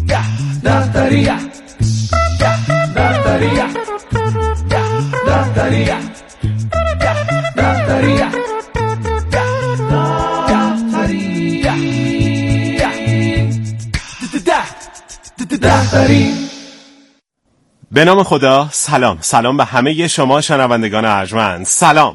دفتریه دفتریه دفتریه دفتریه دفتریه. به نام خدا. سلام به همه شما شنوندگان ارجمند. سلام.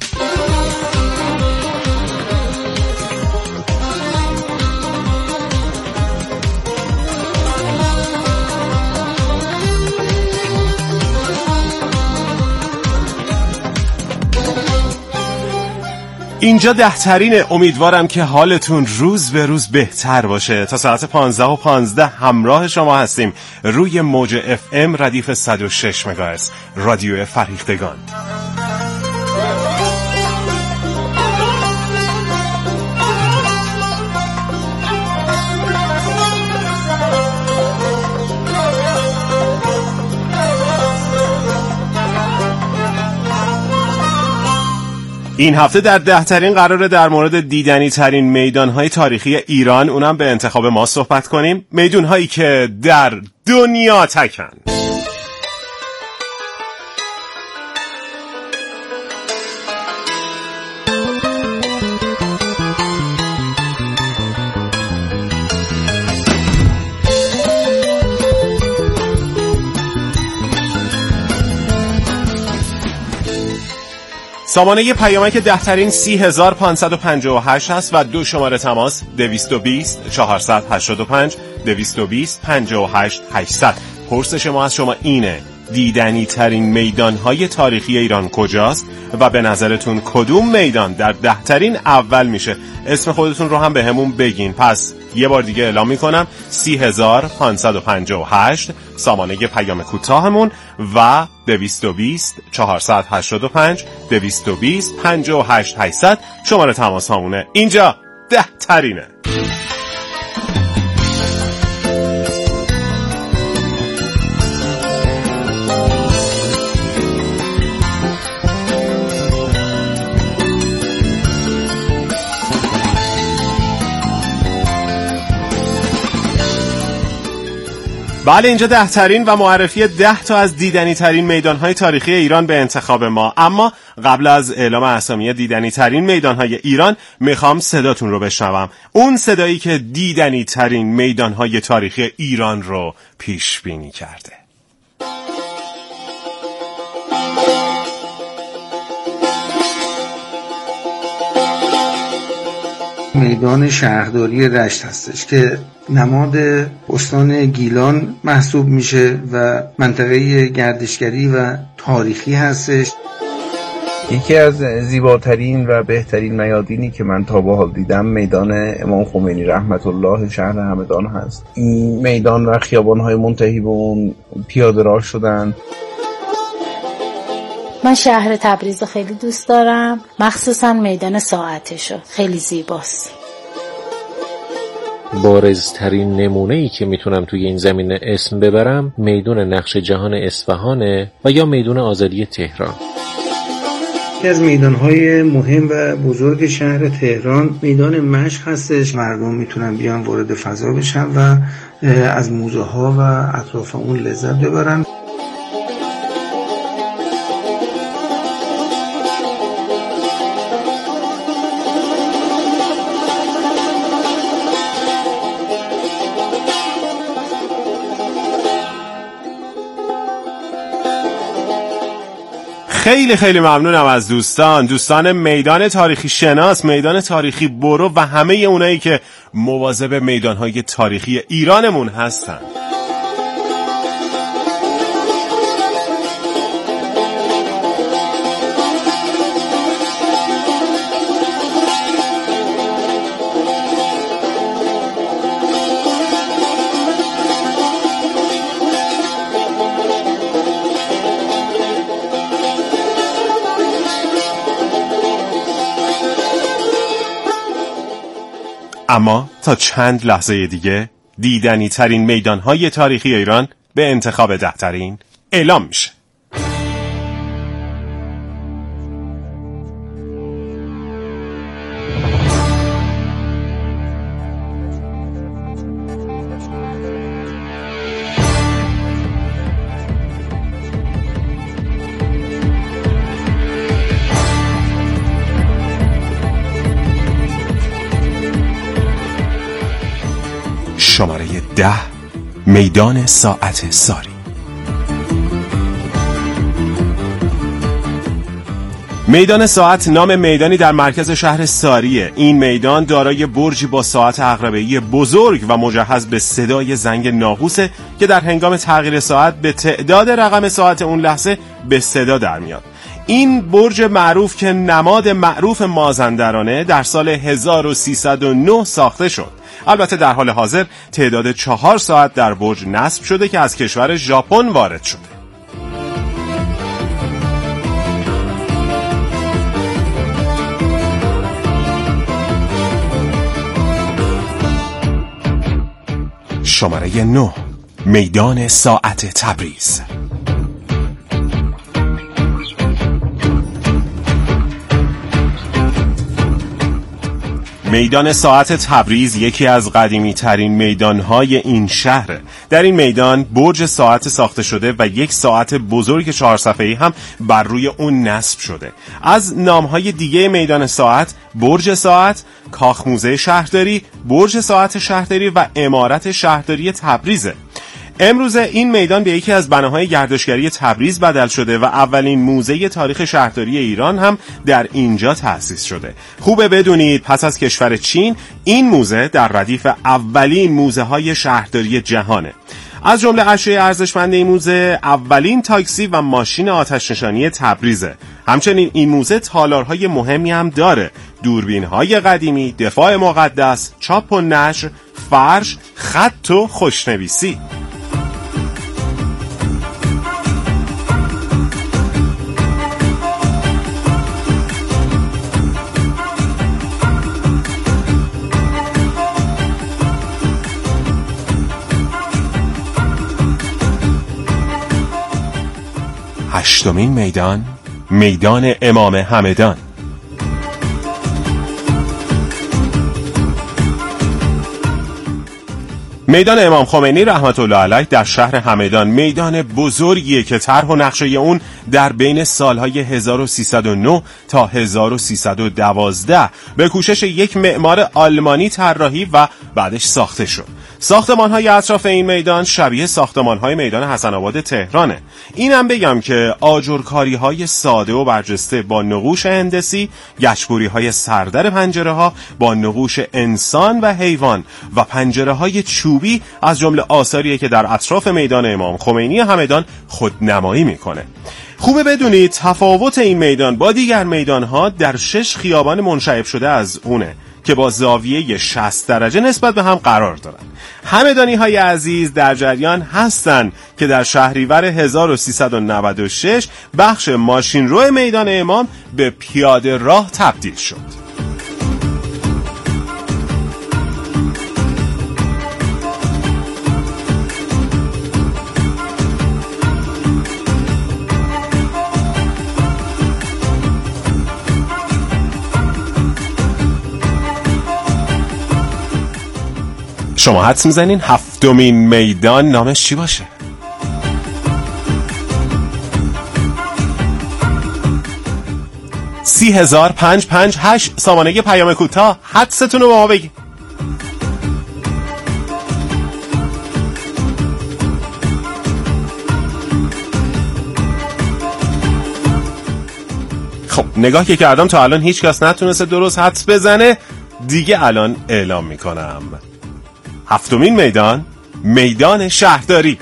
اینجا 10 امیدوارم که حالتون روز به روز بهتر باشه. تا ساعت 15:15 همراه شما هستیم روی موج FM ردیف 106 مگاهرتز رادیو فرهیختگان. این هفته در 10 قراره در مورد دیدنی ترین میدانهای تاریخی ایران، اونم به انتخاب ما صحبت کنیم. میدانهایی که در دنیا تکن. سامانه پیامک 10 30558 هست و 2 شماره تماس 220 485 220 58 800. پرسش ما از شما اینه: دیدنی ترین میدانهای تاریخی ایران کجاست و به نظرتون کدوم میدان در 10 اول میشه؟ اسم خودتون رو هم به همون بگین. پس یه بار دیگه اعلام میکنم: 30558 سامانه پیام کوتاهمون و 220 485 220 58 800 شماره تماس همونه. اینجا 10. بله، اینجا 10 و معرفی 10 تا از دیدنی ترین میدانهای تاریخی ایران به انتخاب ما. اما قبل از اعلام اسامی دیدنی ترین میدانهای ایران میخوام صداتون رو بشنوم. اون صدایی که دیدنی ترین میدانهای تاریخی ایران رو پیش بینی کرده. میدان شهرداری رشت هستش که نماد استان گیلان محسوب میشه و منطقه گردشگری و تاریخی هستش. یکی از زیباترین و بهترین میادینی که من تا به حال دیدم میدان امام خمینی رحمت الله شهر همدان هست. این میدان و خیابان‌های منتهی به اون پیاده راه شدن. من شهر تبریز رو خیلی دوست دارم، مخصوصا میدان ساعتشو، خیلی زیباست. بارزترین نمونه‌ای که میتونم توی این زمینه اسم ببرم میدان نقش جهان اصفهانه و یا میدان آزادی تهران. یکی از میدان‌های مهم و بزرگ شهر تهران میدان مشق هستش. مردم میتونن بیان وارد فضا بشن و از موزه‌ها و اطراف اون لذت ببرن. خیلی ممنونم از دوستان میدان تاریخی شناس، میدان تاریخی برو و همه اونایی که مواظب میدانهای تاریخی ایرانمون هستن. اما تا چند لحظه دیگه دیدنی ترین میدانهای تاریخی ایران به انتخاب 10 اعلام میشه. 10 میدان ساعت ساری. میدان ساعت نام میدانی در مرکز شهر ساریه. این میدان دارای برجی با ساعت عقربه‌ای بزرگ و مجهز به صدای زنگ ناقوسه که در هنگام تغییر ساعت به تعداد رقم ساعت اون لحظه به صدا در میاد. این برج معروف که نماد معروف مازندرانه در سال 1309 ساخته شد. البته در حال حاضر تعداد 4 ساعت در برج نصب شده که از کشور ژاپن وارد شده. شماره 9 میدان ساعت تبریز. میدان ساعت تبریز یکی از قدیمی ترین میدانهای این شهره. در این میدان برج ساعت ساخته شده و یک ساعت بزرگ 4 صفحه‌ای هم بر روی اون نصب شده. از نامهای دیگه میدان ساعت، برج ساعت، کاخ موزه شهرداری، برج ساعت شهرداری و عمارت شهرداری تبریزه. امروز این میدان به یکی از بناهای گردشگری تبریز بدل شده و اولین موزه تاریخ شهرداری ایران هم در اینجا تأسیس شده. خوبه بدونید پس از کشور چین این موزه در ردیف اولین موزه های شهرداری جهانه. از جمله اشیاء ارزشمند این موزه اولین تاکسی و ماشین آتش نشانی تبریزه. همچنین این موزه تالارهای مهمی هم داره: دوربین‌های قدیمی، دفاع مقدس، چاپ و نشر، فرش، خط و خوشنویسی. هشتمین میدان، میدان امام همدان. میدان امام خمینی رحمت الله علیه در شهر همدان میدان بزرگیه که طرح و نقشه اون در بین سالهای 1309 تا 1312 به کوشش یک معمار آلمانی طراحی و بعدش ساخته شد. ساختمان‌های اطراف این میدان شبیه ساختمان‌های میدان حسن آباد تهرانه. اینم بگم که آجرکاری‌های ساده و برجسته با نقوش هندسی، گچ‌بوری‌های سردر پنجره‌ها با نقوش انسان و حیوان و پنجره‌های چوبی از جمله آثاریه که در اطراف میدان امام خمینی همدان خودنمایی میکنه. خوبه بدونید تفاوت این میدان با دیگر میدان‌ها در 6 خیابان منشعب شده از اونه که با زاویه 60 درجه نسبت به هم قرار دارن. همدانی‌های عزیز در جریان هستن که در شهریور 1396 بخش ماشینرو میدان امام به پیاده راه تبدیل شد. شما حدس میزنین هفتمین میدان نامش چی باشه؟ $30,558 سامانه پیام کوتاه. حدستون رو با ما بگید. خب نگاه که کردم تا الان هیچ کس نتونسته درست حدس بزنه، دیگه الان اعلام میکنم. هفتمین میدان، میدان شهرداری.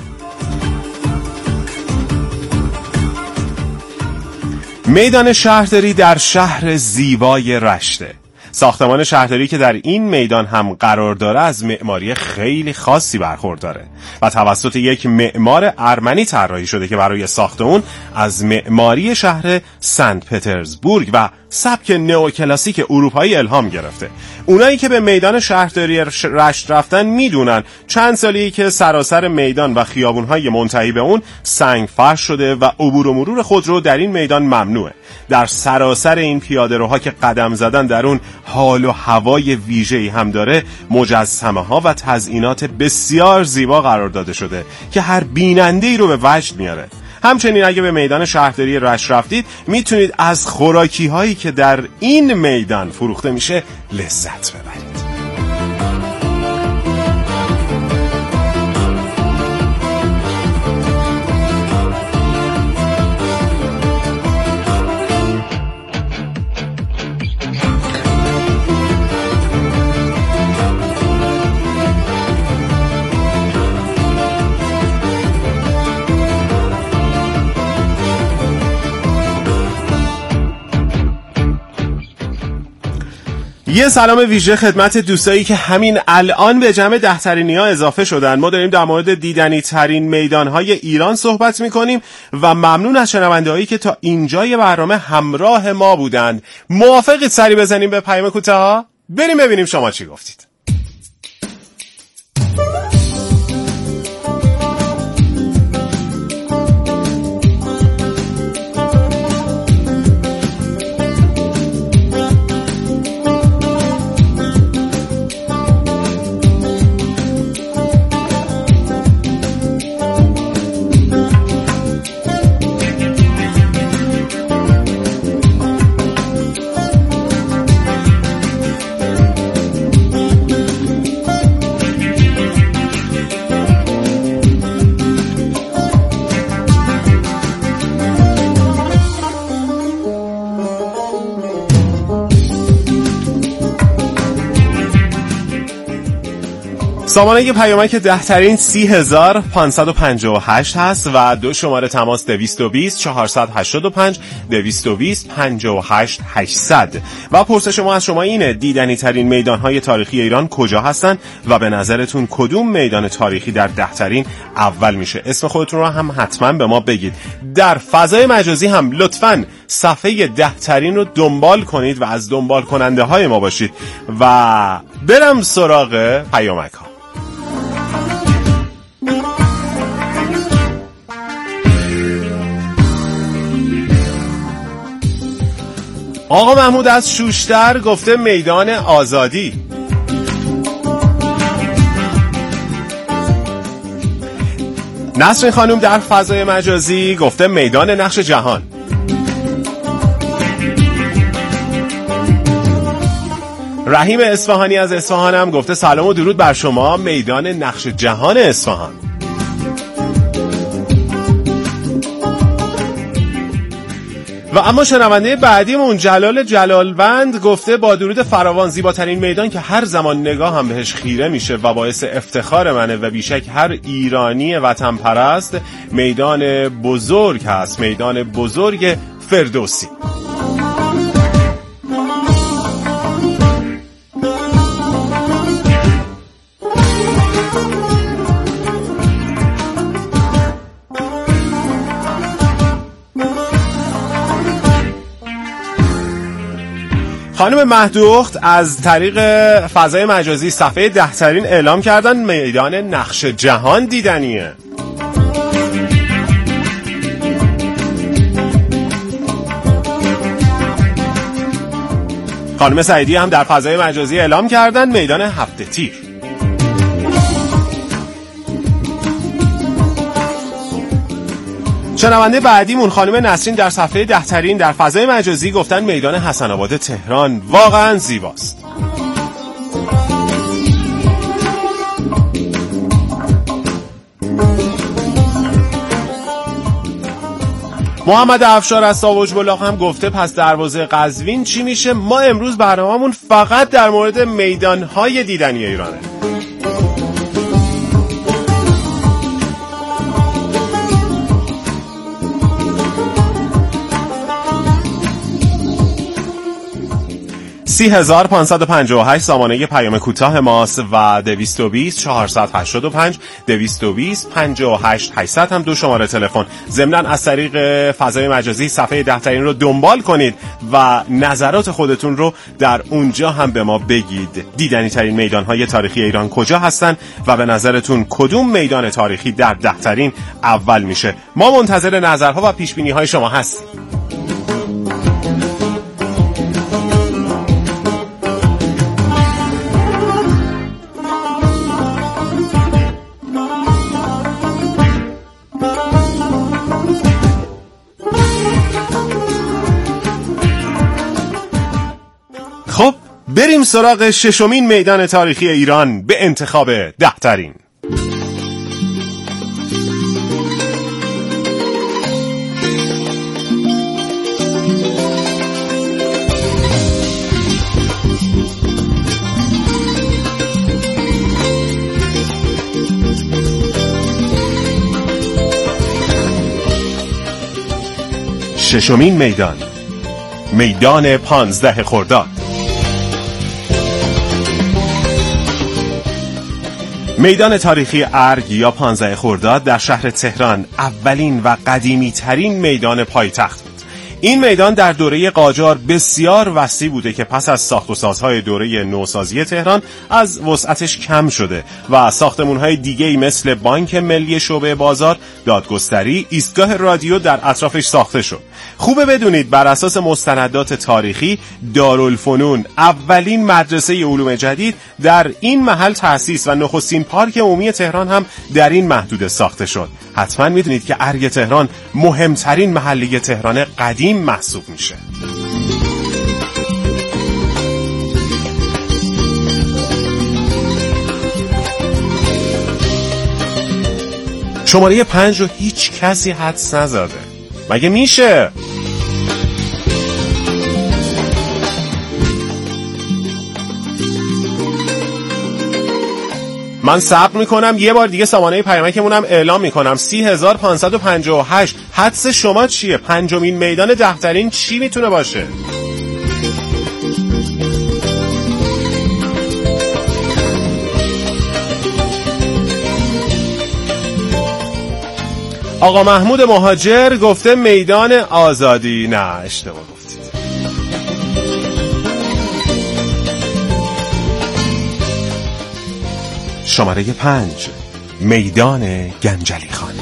میدان شهرداری در شهر زیبای رشته. ساختمان شهرداری که در این میدان هم قرار داره از معماری خیلی خاصی برخورداره و توسط یک معمار ارمنی طراحی شده که برای ساخت اون از معماری شهر سنت پترزبورگ و سبک نئوکلاسیک اروپایی الهام گرفته. اونایی که به میدان شهرداری رشت رفتن میدونن چند سالیه که سراسر میدان و خیابونهای منتهی به اون سنگ فرش شده و عبور و مرور خودرو در این میدان ممنوعه. در سراسر این پیاده‌روها که قدم زدن در اون حال و هوای ویژه‌ای هم داره، مجسمه‌ها و تزئینات بسیار زیبا قرار داده شده که هر بیننده‌ای رو به وجد میاره. همچنین اگه به میدان شهرداری رشت رفتید میتونید از خوراکی هایی که در این میدان فروخته میشه لذت ببرید. یه سلام ویژه خدمت دوستایی که همین الان به جمع 10 ترینی‌ها اضافه شدن. ما داریم در مورد دیدنی ترین میدان‌های ایران صحبت می‌کنیم و ممنون از شنونده‌هایی که تا اینجای برنامه همراه ما بودند. موافقید سری بزنیم به پیام کوتاه؟ بریم ببینیم شما چی گفتید. سامانه پیامک 10 ترین 30558 هست و 2 شماره تماس 220 485 220 58 800 و پرسش ما از شما اینه: دیدنی ترین میدانهای تاریخی ایران کجا هستن و به نظرتون کدوم میدان تاریخی در 10 ترین اول میشه؟ اسم خودتون رو هم حتما به ما بگید. در فضای مجازی هم لطفاً صفحه 10 ترین رو دنبال کنید و از دنبال کننده های ما باشید و برم سراغ پیامک ها. آقا محمود از شوشتر گفته میدان آزادی. نسرین خانم در فضای مجازی گفته میدان نقش جهان. رحیم اصفهانی از اصفهانم گفته سلام و درود بر شما، میدان نقش جهان اصفهان. و اما شنونده بعدیمون جلال جلالوند گفته با درود فراوان، زیباترین میدان که هر زمان نگاه هم بهش خیره میشه و باعث افتخار منه و بیشک هر ایرانی وطن پرست، میدان بزرگ هست، میدان بزرگ فردوسی. خانم مهدوخت از طریق فضای مجازی صفحه 10 ترین اعلام کردن میدان نقش جهان دیدنیه. خانم سعیدی هم در فضای مجازی اعلام کردن میدان هفت تیر. شنونده بعدیمون خانم نسرین در صفحه 10 ترین در فضای مجازی گفتن میدان حسن آباد تهران واقعا زیباست. محمد افشار از ساوج بلاغ هم گفته پس دروازه قزوین چی میشه؟ ما امروز برنامه‌مون فقط در مورد میدان‌های دیدنی ایرانه. سی 3558 سامانه پیام کوتاه ماست و 220 485 220 58 800 هم 2 شماره تلفن. ضمناً از طریق فضای مجازی صفحه 10 ترین رو دنبال کنید و نظرات خودتون رو در اونجا هم به ما بگید. دیدنی ترین میدان‌های تاریخی ایران کجا هستن و به نظرتون کدوم میدان تاریخی در 10 ترین اول میشه؟ ما منتظر نظرها و پیشبینی‌های شما هستیم. خب بریم سراغ ششمین میدان تاریخی ایران به انتخاب 10 ترین. ششمین میدان، میدان 15 خرداد. میدان تاریخی ارگ یا 15 خرداد در شهر تهران اولین و قدیمی ترین میدان پایتخت بود. این میدان در دوره قاجار بسیار وسیع بوده که پس از ساخت و سازهای دوره نوسازی تهران از وسعتش کم شده و ساختمان‌های دیگه‌ای مثل بانک ملی شعبه بازار، دادگستری، ایستگاه رادیو در اطرافش ساخته شد. خوبه بدونید بر اساس مستندات تاریخی دارالفنون اولین مدرسه علوم جدید در این محل تأسیس و نخستین پارک عمومی تهران هم در این محدوده ساخته شد. حتما میدونید که ارگ تهران مهمترین محله تهران قدیم محسوب میشه. شماره 5 رو هیچ کسی حدس نزده. مگه میشه؟ من صبر میکنم یه بار دیگه سامانه پیامکمونم اعلام میکنم 30558. حدس شما چیه؟ پنجمین میدان دهترین چی میتونه باشه؟ آقا محمود مهاجر گفته میدان آزادی. نه، اشتباه گفتید. شماره 5 میدان گنجلی خان.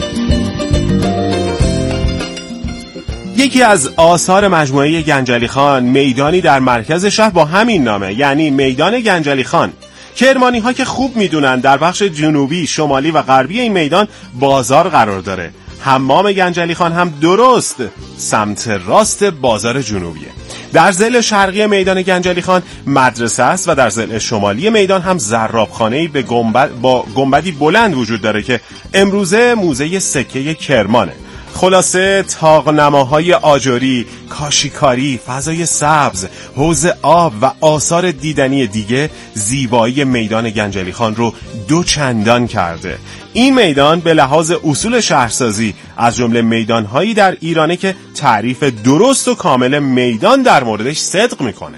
یکی از آثار مجموعه گنجلی خان میدانی در مرکز شهر با همین نامه، یعنی میدان گنجلی خان. کرمانی ها که خوب میدونن در بخش جنوبی، شمالی و غربی این میدان بازار قرار داره. حمام گنجلی خان هم درست سمت راست بازار جنوبیه. در ضلع شرقی میدان گنجلی خان مدرسه است و در ضلع شمالی میدان هم زرابخانه‌ای با گنبدی بلند وجود داره که امروزه موزه سکه کرمانه. خلاصه طاق‌نماهای آجری، کاشیکاری، فضای سبز، حوض آب و آثار دیدنی دیگه زیبایی میدان گنجلی خان رو دو چندان کرده. این میدان به لحاظ اصول شهرسازی از جمله میدانهایی در ایرانه که تعریف درست و کامل میدان در موردش صدق میکنه.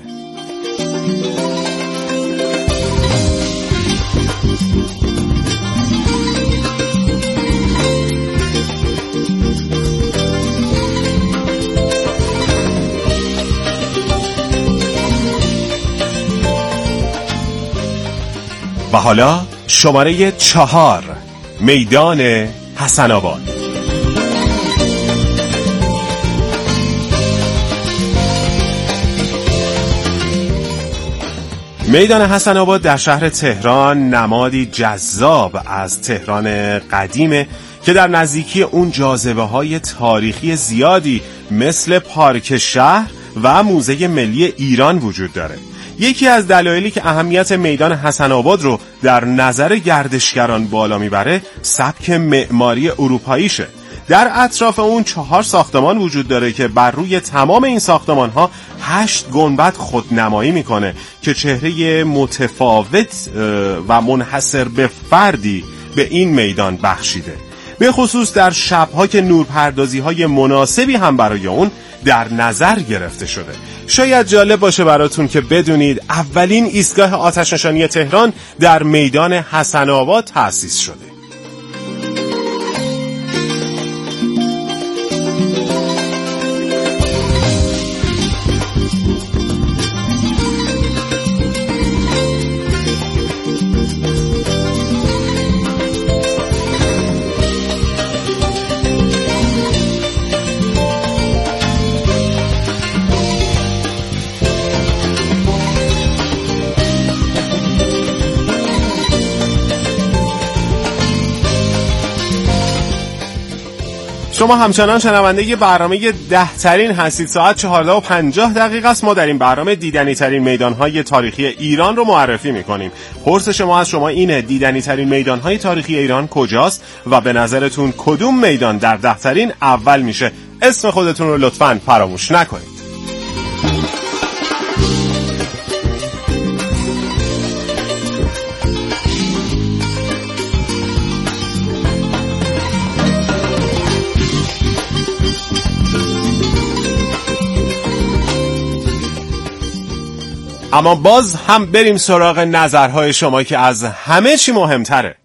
و حالا شماره 4 میدان حسن آباد. میدان حسن آباد در شهر تهران نمادی جذاب از تهران قدیمه که در نزدیکی اون جاذبه‌های تاریخی زیادی مثل پارک شهر و موزه ملی ایران وجود داره. یکی از دلایلی که اهمیت میدان حسن آباد رو در نظر گردشگران بالا میبره سبک معماری اروپاییشه. در اطراف اون 4 ساختمان وجود داره که بر روی تمام این ساختمان‌ها 8 گنبد خودنمایی میکنه که چهره متفاوت و منحصر به فردی به این میدان بخشیده. به خصوص در شب‌ها که نورپردازی‌های مناسبی هم برای اون در نظر گرفته شده. شاید جالب باشه براتون که بدونید اولین ایستگاه آتش‌نشانی تهران در میدان حسن آباد تأسیس شده. شما همچنان شنونده برنامه 10 ترین هستید. ساعت 14:50 است. ما در این برنامه دیدنی ترین میدان‌های تاریخی ایران رو معرفی می‌کنیم. پرس شما از شما اینه دیدنی ترین میدان‌های تاریخی ایران کجاست و به نظرتون کدوم میدان در 10 ترین اول میشه؟ اسم خودتون رو لطفاً فراموش نکنید. اما باز هم بریم سراغ نظرهای شما که از همه چی مهمتره.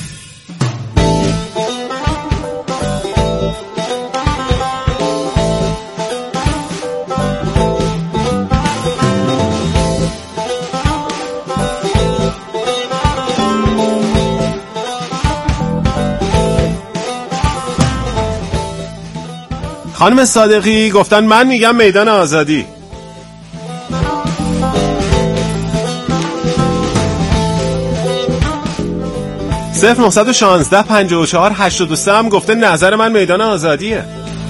خانم صادقی گفتن من میگم میدان آزادی. صفر 916 54 83 هم گفته نظر من میدان آزادیه.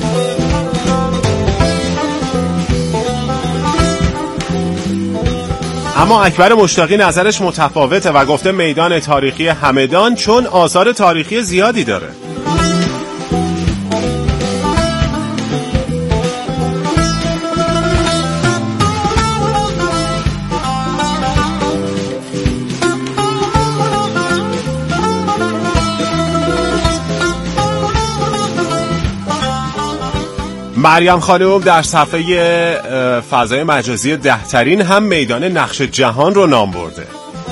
اما اکبر مشتاقی نظرش متفاوته و گفته میدان تاریخی همدان چون آثار تاریخی زیادی داره. مریم خانم در صفحه فضای مجازی دهترین هم میدان نقش جهان رو نام برده.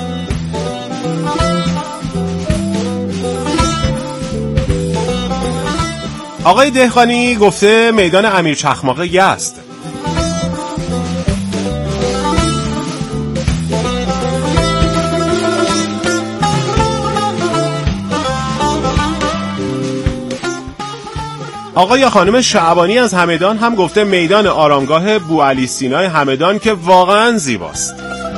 آقای دهقانی گفته میدان امیر چخماق یزد. آقای یا خانم شعبانی از همدان هم گفته میدان آرامگاه بوعلی سینای همدان که واقعا زیباست.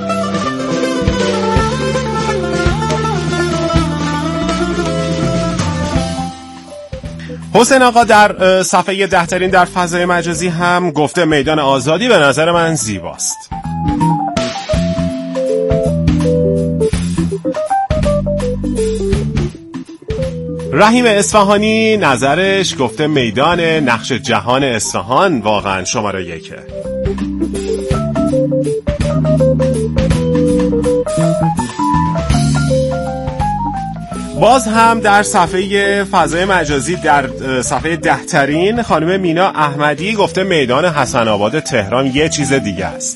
حسین آقا در صفحه دهترین در فضای مجازی هم گفته میدان آزادی به نظر من زیباست. رحیم اصفهانی نظرش گفته میدان نقش جهان اصفهان واقعا شماره 1. باز هم در صفحه فضای مجازی در صفحه دهترین خانم مینا احمدی گفته میدان حسن آباد تهران یه چیز دیگه است.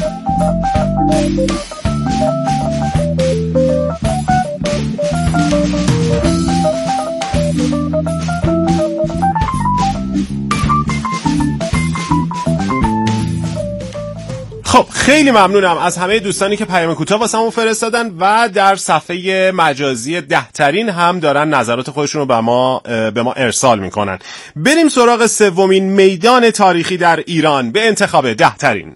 خب خیلی ممنونم از همه دوستانی که پیام کوتاه واسمون فرستادن و در صفحه مجازی دهترین هم دارن نظرات خودشون رو به ما ارسال میکنن. بریم سراغ سومین میدان تاریخی در ایران به انتخاب دهترین.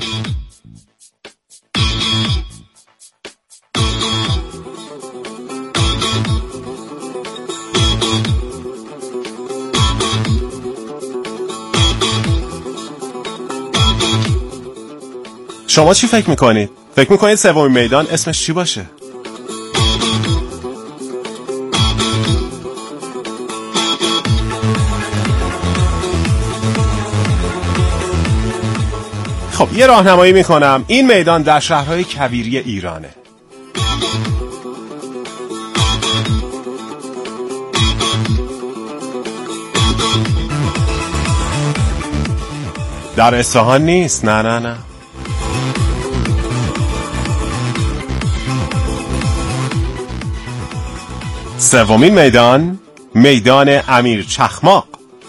شما چی فکر میکنید؟ فکر میکنید سومین میدان اسمش چی باشه؟ خب یه راهنمایی میکنم. این میدان در شهرهای کویری ایرانه. در اصفهان نیست. نه سومین میدان میدان امیر چخماق.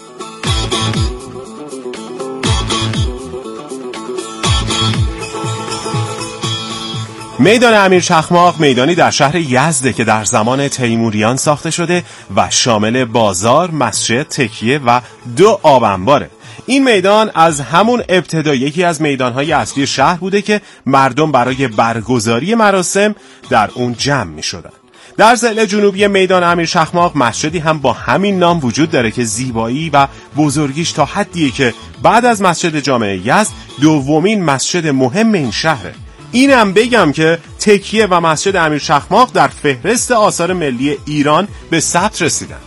میدان امیر چخماق میدانی در شهر یزد که در زمان تیموریان ساخته شده و شامل بازار، مسجد، تکیه و 2 آب انباره. این میدان از همون ابتدا یکی از میدانهای اصلی شهر بوده که مردم برای برگزاری مراسم در اون جمع می شدن. در ضلع جنوبی میدان امیر چخماق مسجدی هم با همین نام وجود داره که زیبایی و بزرگیش تا حدیه که بعد از مسجد جامع یزد دومین مسجد مهم این شهره. اینم بگم که تکیه و مسجد امیر چخماق در فهرست آثار ملی ایران به ثبت رسیدن.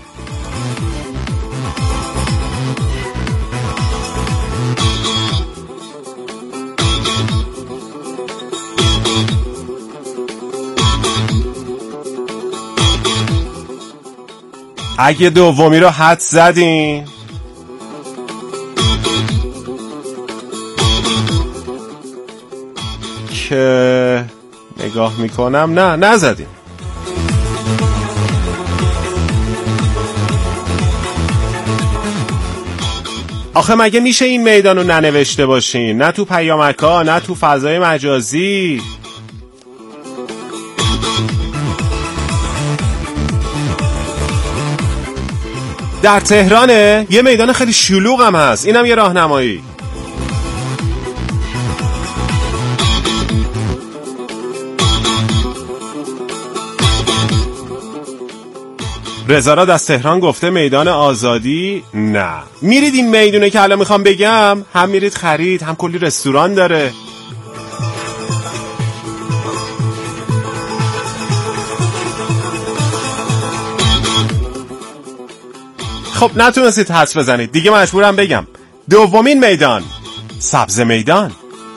اگه دومی رو حد زدین که نگاه میکنم نه نزدیم. آخه مگه میشه این میدان رو ننوشته باشین؟ نه تو پیامک‌ها نه تو فضای مجازی. در تهرانه، یه میدان خیلی شلوغ هم هست، اینم یه راهنمایی. رضاراد از تهران گفته میدان آزادی. نه میرید این میدونه که الان میخوام بگم، هم میرید خرید هم کلی رستوران داره. خب نتونستید حدس بزنید دیگه، مجبورم بگم دومین میدان، سبز میدان.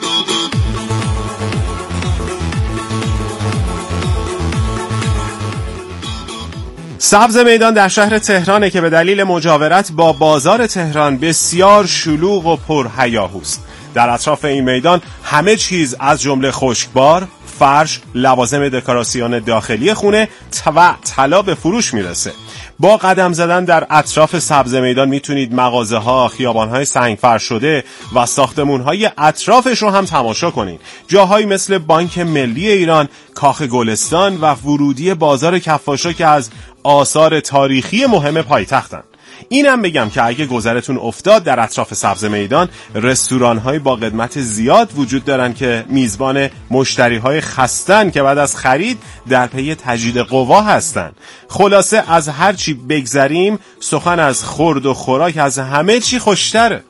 سبز میدان در شهر تهرانه که به دلیل مجاورت با بازار تهران بسیار شلوغ و پرهیاهوست. در اطراف این میدان همه چیز از جمله خشکبار، فرش، لوازم دکوراسیون داخلی خونه و طلا به فروش میرسه. با قدم زدن در اطراف سبز میدان میتونید مغازه‌ها، خیابان‌های سنگفرش شده و ساختمان‌های اطرافش رو هم تماشا کنید. جاهایی مثل بانک ملی ایران، کاخ گلستان و ورودی بازار کفاشا که از آثار تاریخی مهم پایتختن. اینم بگم که اگه گذرتون افتاد در اطراف سبز میدان رستوران‌های با قدمت زیاد وجود دارن که میزبان مشتری‌های خستن که بعد از خرید در پی تجدید قوا هستن. خلاصه از هر چی بگذریم سخن از خورد و خوراک از همه چی خوشتره.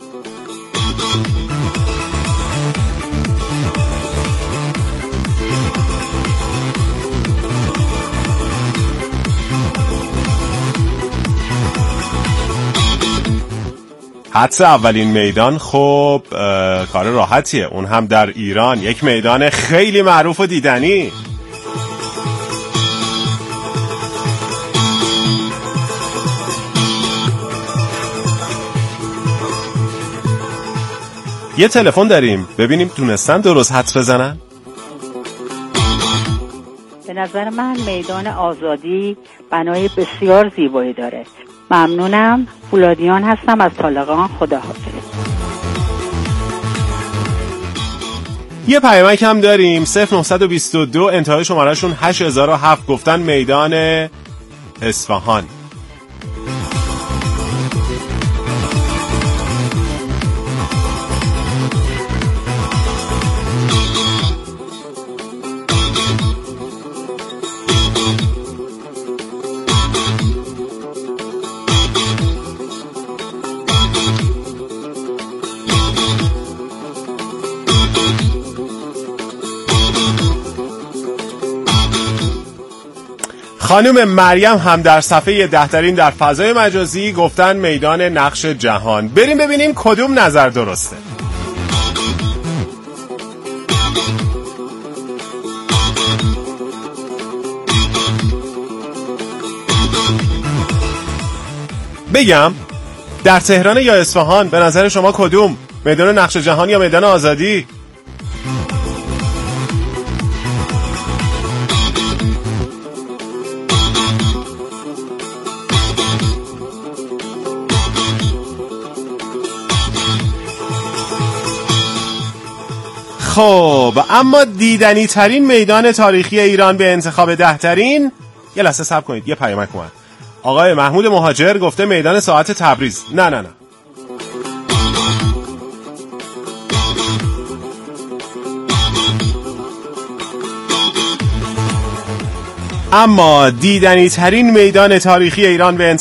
حدس اولین میدان خب کار راحتیه، اون هم در ایران، یک میدان خیلی معروف و دیدنی. یه تلفن داریم، ببینیم تونستن درست حدس بزنن. به نظر من میدان آزادی بنای بسیار زیبایی داره. ممنونم. فولادیان هستم از طالقان. خداحافظ. یه پیامک هم داریم 0922 انتهای شمارهشون 8007 گفتن میدان اصفهان. خانم مریم هم در صفحه دهترین در فضای مجازی گفتن میدان نقش جهان. بریم ببینیم کدوم نظر درسته. بگم در تهران یا اصفهان به نظر شما کدوم؟ میدان نقش جهان یا میدان آزادی؟ خب اما دیدنی ترین میدان تاریخی ایران به انتخاب 10 ترین، یه لحظه صبر کنید، یه پیامک اومد. آقای محمود مهاجر گفته میدان ساعت تبریز. نه اما دیدنی ترین میدان تاریخی ایران به